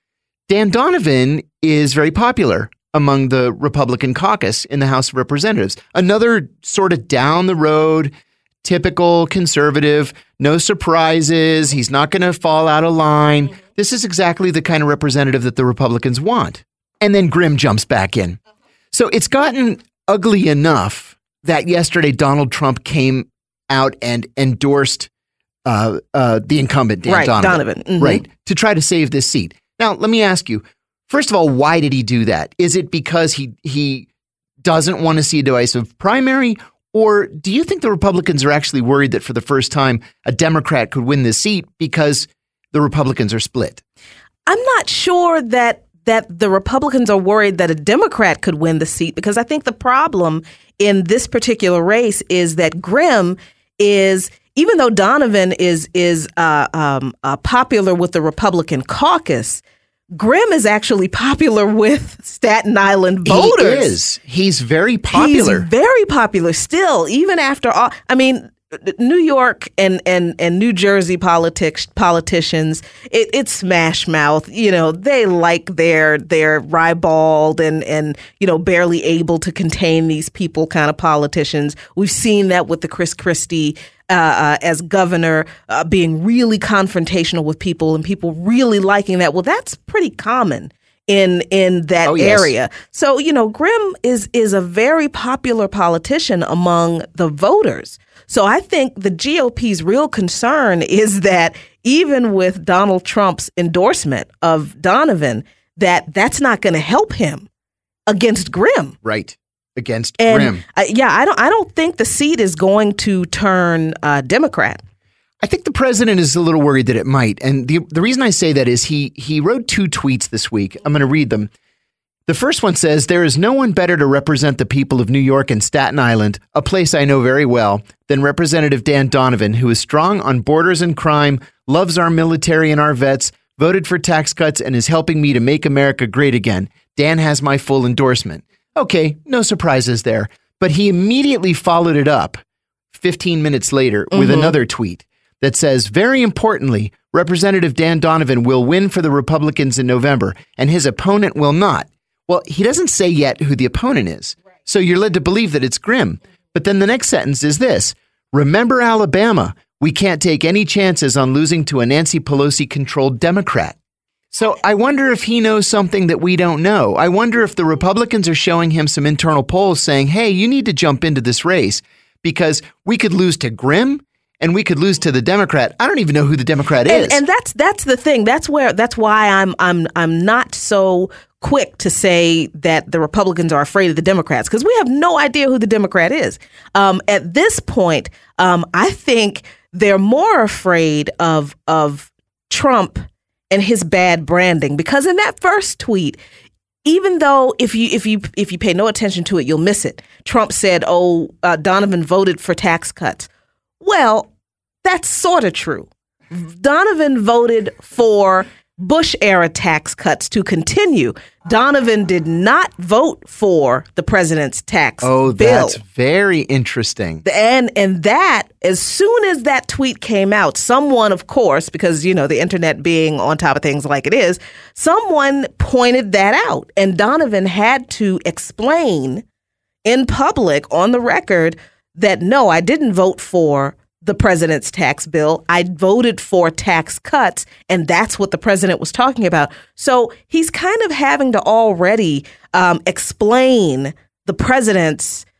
Dan Donovan is very popular among the Republican caucus in the House of Representatives. Another sort of down the road, typical conservative, no surprises. He's not going to fall out of line. This is exactly the kind of representative that the Republicans want. And then Grimm jumps back in. So it's gotten ugly enough that yesterday Donald Trump came out and endorsed uh, uh, the incumbent, Dan right, Donovan. Donovan. Mm-hmm. Right, to try to save this seat. Now, let me ask you, first of all, why did he do that? Is it because he he doesn't want to see a divisive primary? Or do you think the Republicans are actually worried that for the first time a Democrat could win this seat because the Republicans are split? I'm not sure that that the Republicans are worried that a Democrat could win the seat, because I think the problem in this particular race is that Grimm is, even though Donovan is is uh, um, uh, popular with the Republican caucus, Grimm is actually popular with Staten Island voters. He is. He's very popular. He's very popular still, even after all. I mean, New York and, and, and New Jersey politics politicians, it, it's smash mouth. You know, they like their their ribald and and you know barely able to contain these people kind of politicians. We've seen that with the Chris Christie uh, uh, as governor uh, being really confrontational with people and people really liking that. Well, that's pretty common in in that oh, yes. area. So you know, Grimm is is a very popular politician among the voters. So I think the G O P's real concern is that even with Donald Trump's endorsement of Donovan, that that's not going to help him against Grimm. Right. Against and, Grimm. Uh, yeah, I don't I don't think the seat is going to turn uh, Democrat. I think the president is a little worried that it might. And the the reason I say that is he he wrote two tweets this week. I'm going to read them. The first one says, "There is no one better to represent the people of New York and Staten Island, a place I know very well, than Representative Dan Donovan, who is strong on borders and crime, loves our military and our vets, voted for tax cuts, and is helping me to make America great again. Dan has my full endorsement." Okay, no surprises there. But he immediately followed it up fifteen minutes later mm-hmm. with another tweet that says, "Very importantly, Representative Dan Donovan will win for the Republicans in November, and his opponent will not." Well, he doesn't say yet who the opponent is. So you're led to believe that it's Grimm. But then the next sentence is this: "Remember Alabama. We can't take any chances on losing to a Nancy Pelosi-controlled Democrat." So I wonder if he knows something that we don't know. I wonder if the Republicans are showing him some internal polls saying, hey, you need to jump into this race because we could lose to Grimm and we could lose to the Democrat. I don't even know who the Democrat is. And, and that's that's the thing. That's where that's why I'm I'm I'm not so quick to say that the Republicans are afraid of the Democrats, because we have no idea who the Democrat is. Um, at this point, um, I think they're more afraid of of Trump and his bad branding, because in that first tweet, even though if you if you if you pay no attention to it, you'll miss it. Trump said, "Oh, uh, Donovan voted for tax cuts." Well, that's sort of true. Donovan voted for Bush-era tax cuts to continue. Donovan did not vote for the president's tax oh, bill. Oh, that's very interesting. And and that, as soon as that tweet came out, someone, of course, because, you know, the internet being on top of things like it is, someone pointed that out. And Donovan had to explain in public on the record that, no, I didn't vote for the president's tax bill. I voted for tax cuts, and that's what the president was talking about. So he's kind of having to already um, explain the president's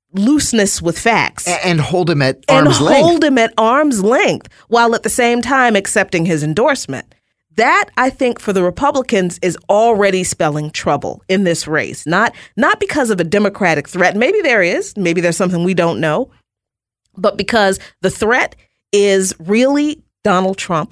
looseness with facts. A- and hold him at and arm's length. hold him at arm's length while at the same time accepting his endorsement. That, I think, for the Republicans is already spelling trouble in this race. Not not because of a Democratic threat. Maybe there is. Maybe there's something we don't know. But because the threat is really Donald Trump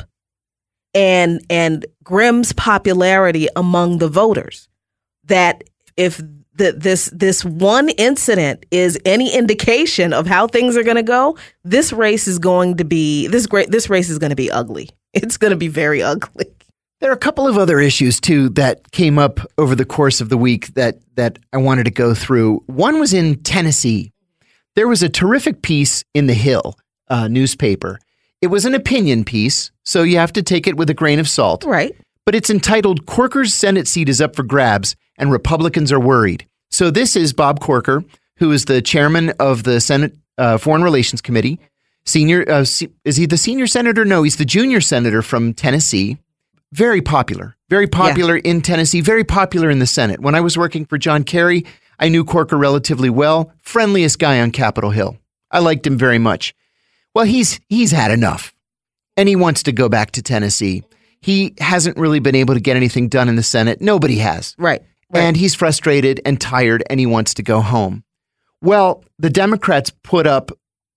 and and Grimm's popularity among the voters. That if the, this this one incident is any indication of how things are going to go, this race is going to be this great. This race is going to be ugly. It's going to be very ugly. There are a couple of other issues, too, that came up over the course of the week that that I wanted to go through. One was in Tennessee. There was a terrific piece in The Hill uh, newspaper. It was an opinion piece, so you have to take it with a grain of salt. Right. But it's entitled, Corker's Senate Seat is Up for Grabs and Republicans Are Worried. So this is Bob Corker, who is the chairman of the Senate uh, Foreign Relations Committee. Senior, uh, is he the senior senator? No, he's the junior senator from Tennessee. Very popular, very popular yeah. in Tennessee, very popular in the Senate. When I was working for John Kerry, I knew Corker relatively well. Friendliest guy on Capitol Hill. I liked him very much. Well, he's he's had enough, and he wants to go back to Tennessee. He hasn't really been able to get anything done in the Senate. Nobody has. Right. right. And he's frustrated and tired, and he wants to go home. Well, the Democrats put up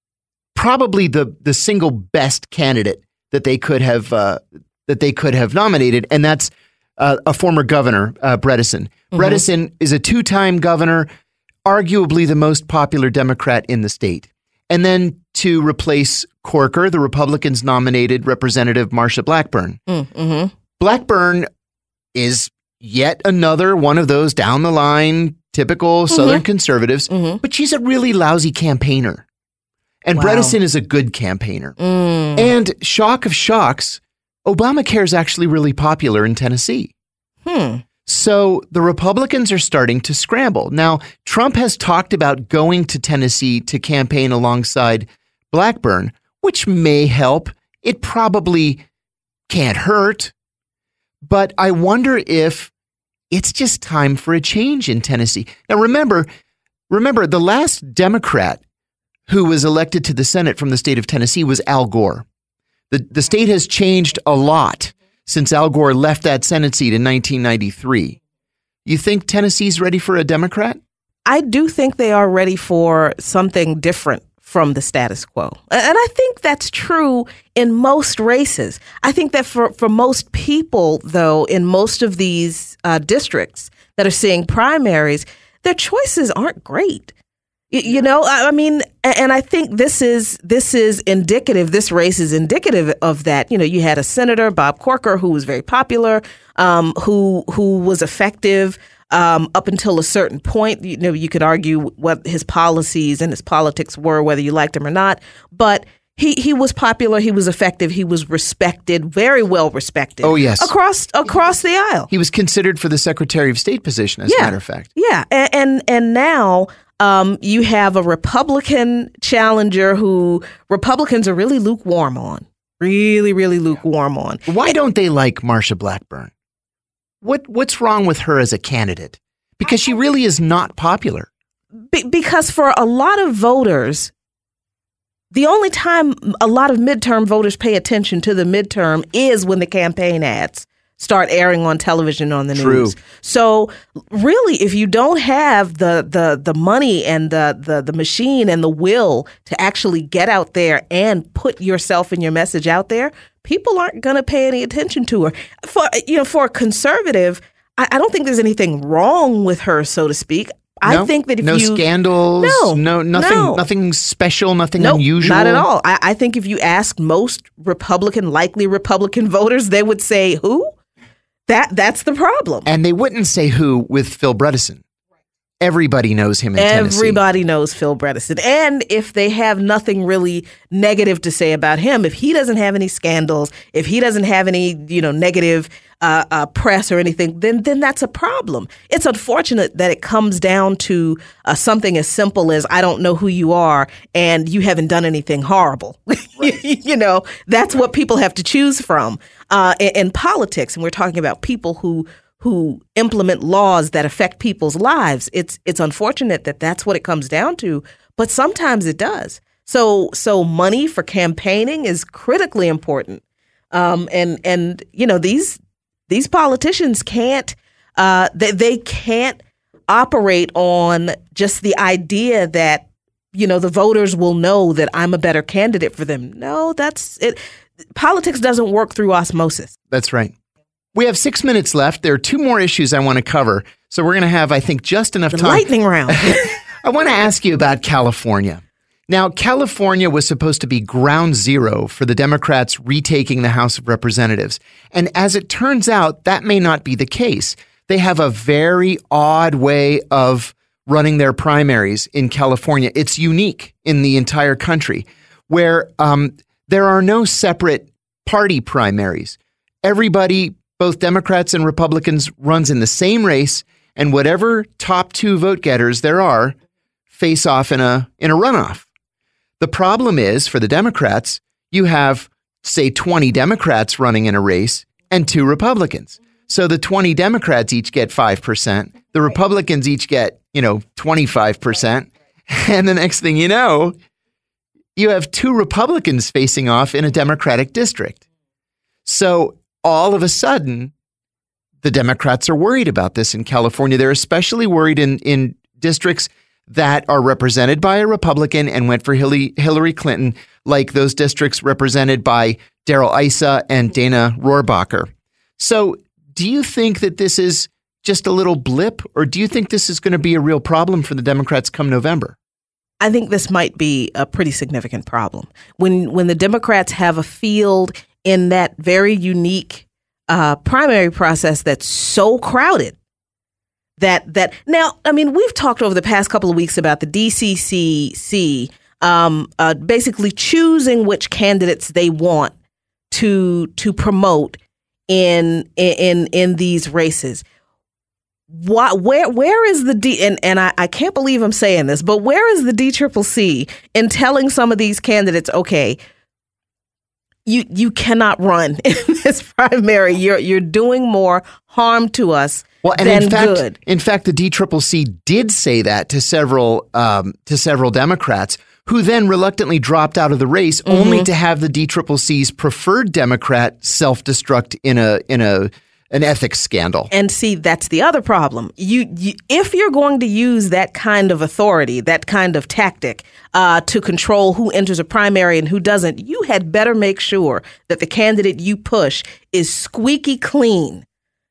probably the the single best candidate that they could have uh, that they could have nominated, and that's uh, a former governor, uh, Bredesen. Mm-hmm. Bredesen is a two-time governor, arguably the most popular Democrat in the state. And then to replace Corker, the Republicans nominated Representative Marsha Blackburn. Mm-hmm. Blackburn is yet another one of those down the line, typical mm-hmm. Southern conservatives, mm-hmm. but she's a really lousy campaigner. And wow. Bredesen is a good campaigner. Mm. And shock of shocks, Obamacare is actually really popular in Tennessee. Hmm. So the Republicans are starting to scramble. Now, Trump has talked about going to Tennessee to campaign alongside Blackburn, which may help. It probably can't hurt. But I wonder if it's just time for a change in Tennessee. Now, remember, remember the last Democrat who was elected to the Senate from the state of Tennessee was Al Gore. The, the state has changed a lot since Al Gore left that Senate seat in nineteen ninety-three. You think Tennessee's ready for a Democrat? I do think they are ready for something different from the status quo. And I think that's true in most races. I think that for, for most people, though, in most of these uh, districts that are seeing primaries, their choices aren't great. You know, I mean, and I think this is this is indicative. This race is indicative of that. You know, you had a senator, Bob Corker, who was very popular, um, who who was effective um, up until a certain point. You know, you could argue what his policies and his politics were, whether you liked him or not. But he he was popular. He was effective. He was respected, very well respected. Oh, yes. Across across the aisle. He was considered for the Secretary of State position, as yeah. a matter of fact. Yeah. And and, and now. Um, you have a Republican challenger who Republicans are really lukewarm on, really, really lukewarm on. Why don't they like Marsha Blackburn? What What's wrong with her as a candidate? Because she really is not popular. Be- because for a lot of voters, the only time a lot of midterm voters pay attention to the midterm is when the campaign ads start airing on television, on the True. news. So really, if you don't have the the the money and the, the the machine and the will to actually get out there and put yourself and your message out there, people aren't going to pay any attention to her. For you know, for a conservative, I, I don't think there's anything wrong with her, so to speak. No, I think that if no you scandals, no, no nothing, no. nothing special, nothing nope, unusual. Not at all. I, I think if you ask most Republican, likely Republican voters, they would say, "Who?" That that's the problem. And they wouldn't say who with Phil Bredesen. Everybody knows him in Tennessee. Everybody knows Phil Bredesen. And if they have nothing really negative to say about him, if he doesn't have any scandals, if he doesn't have any, you know, negative uh, uh, press or anything, then then that's a problem. It's unfortunate that it comes down to uh, something as simple as I don't know who you are and you haven't done anything horrible. Right. You know, that's what people have to choose from uh, in, in politics. And we're talking about people who who implement laws that affect people's lives. It's it's unfortunate that that's what it comes down to. but sometimes it does. So so money for campaigning is critically important. Um, and and you know these these politicians can't uh, they they can't operate on just the idea that you know the voters will know that I'm a better candidate for them. No, that's it. Politics doesn't work through osmosis. That's right. We have six minutes left. There are two more issues I want to cover, so we're going to have, I think, just enough The time. lightning round. I want to ask you about California. Now, California was supposed to be ground zero for the Democrats retaking the House of Representatives. And as it turns out, that may not be the case. They have a very odd way of running their primaries in California. It's unique in the entire country, where um, there are no separate party primaries. Everybody, both Democrats and Republicans, runs in the same race, and whatever top two vote getters there are face off in a in a runoff. The problem is, for the Democrats, you have, say, twenty Democrats running in a race and two Republicans. So the twenty Democrats each get five percent. The Republicans each get, you know, twenty-five percent. And the next thing you know, you have two Republicans facing off in a Democratic district. So all of a sudden, the Democrats are worried about this in California. They're especially worried in, in districts that are represented by a Republican and went for Hillary Clinton, like those districts represented by Darrell Issa and Dana Rohrabacher. So do you think that this is just a little blip, or do you think this is going to be a real problem for the Democrats come November? I think this might be a pretty significant problem. When when the Democrats have a field in that very unique uh, primary process that's so crowded, That that now, I mean, we've talked over the past couple of weeks about the D C C C um, uh, basically choosing which candidates they want to to promote in in in these races. What where where is the D and, and I, I can't believe I'm saying this, but where is the D C C C in telling some of these candidates, okay, you you cannot run in this primary. You're you're doing more harm to us. Well, and than in fact, good. in fact, the D C C C did say that to several um, to several Democrats, who then reluctantly dropped out of the race, mm-hmm. only to have the D C C C's preferred Democrat self-destruct in a in a an ethics scandal. And see, that's the other problem. You, you if you're going to use that kind of authority, that kind of tactic uh, to control who enters a primary and who doesn't, you had better make sure that the candidate you push is squeaky clean.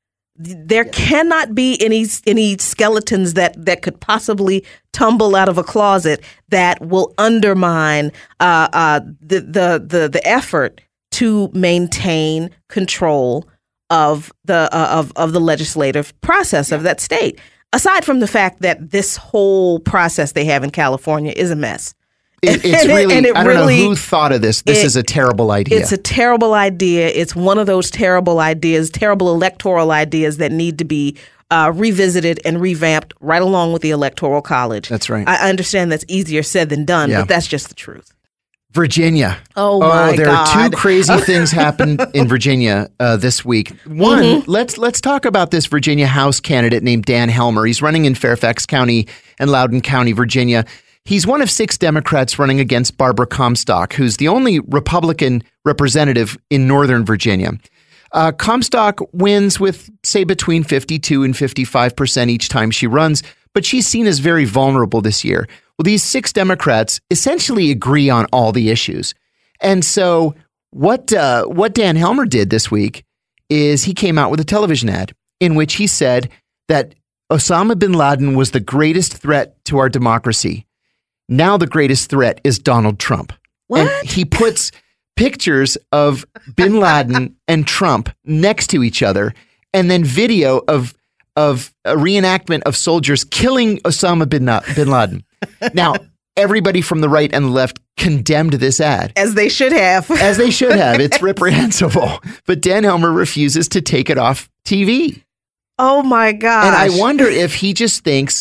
There cannot be any any skeletons that, that could possibly tumble out of a closet that will undermine uh, uh, the, the the the effort to maintain control of the uh, of of the legislative process of that state. Aside from the fact that this whole process they have in California is a mess. It, it's and really, it, and it I don't really, know who thought of this. This it, is a terrible idea. It's a terrible idea. It's one of those terrible ideas, terrible electoral ideas that need to be uh, revisited and revamped right along with the Electoral College. That's right. I understand that's easier said than done, yeah. but that's just the truth. Virginia. Oh, my Oh, there God. are two crazy things happened in Virginia uh, this week. One, mm-hmm. let's let's talk about this Virginia House candidate named Dan Helmer. He's running in Fairfax County and Loudoun County, Virginia. He's one of six Democrats running against Barbara Comstock, who's the only Republican representative in Northern Virginia. Uh, Comstock wins with, say, between fifty-two and fifty-five percent each time she runs, but she's seen as very vulnerable this year. Well, these six Democrats essentially agree on all the issues. And so what uh, what Dan Helmer did this week is he came out with a television ad in which he said that Osama bin Laden was the greatest threat to our democracy. Now the greatest threat is Donald Trump. What? And he puts pictures of bin Laden and Trump next to each other, and then video of of a reenactment of soldiers killing Osama bin, bin Laden. Now, everybody from the right and the left condemned this ad. As they should have. As they should have. It's reprehensible. But Dan Helmer refuses to take it off T V. Oh, my gosh. And I wonder if he just thinks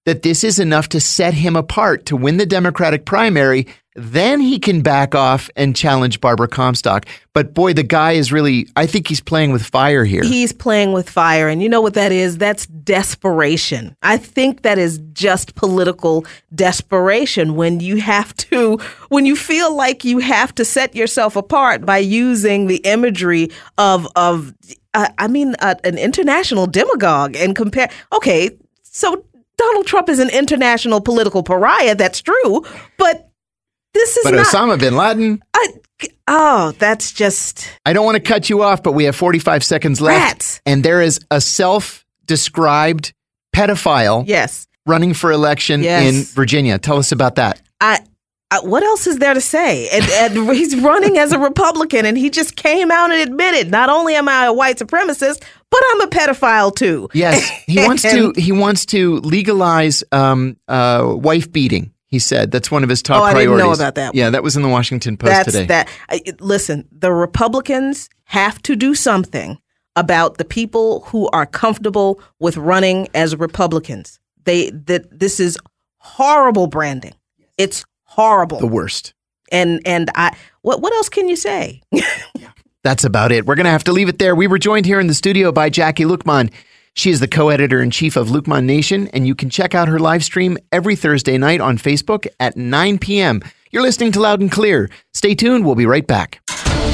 that this is enough to set him apart to win the Democratic primary. Then he can back off and challenge Barbara Comstock. But boy, the guy is really, I think he's playing with fire here. He's playing with fire. And you know what that is? That's desperation. I think that is just political desperation when you have to, when you feel like you have to set yourself apart by using the imagery of, of uh, I mean, uh, an international demagogue and compare. Okay, so Donald Trump is an international political pariah. That's true. But This is but not, Osama bin Laden. I, oh, that's just. I don't want to cut you off, but we have forty-five seconds left. Rats. And there is a self-described pedophile Yes. running for election Yes. in Virginia. Tell us about that. I, I. What else is there to say? And, and he's running as a Republican, and he just came out and admitted, not only am I a white supremacist, but I'm a pedophile too. Yes, he wants to. He wants to legalize um, uh, wife beating. He said that's one of his top oh, priorities. I didn't know about that one. Yeah, that was in the Washington Post That's today. that. I, listen, the Republicans have to do something about the people who are comfortable with running as Republicans. They that this is horrible branding. It's horrible. The worst. And and I what what else can you say? That's about it. We're going to have to leave it there. We were joined here in the studio by Jackie Luqman. She is the co-editor-in-chief of Luqman Nation, and you can check out her live stream every Thursday night on Facebook at nine p.m. You're listening to Loud and Clear. Stay tuned. We'll be right back.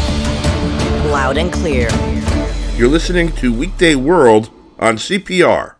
Loud and Clear. You're listening to Weekday World on C P R.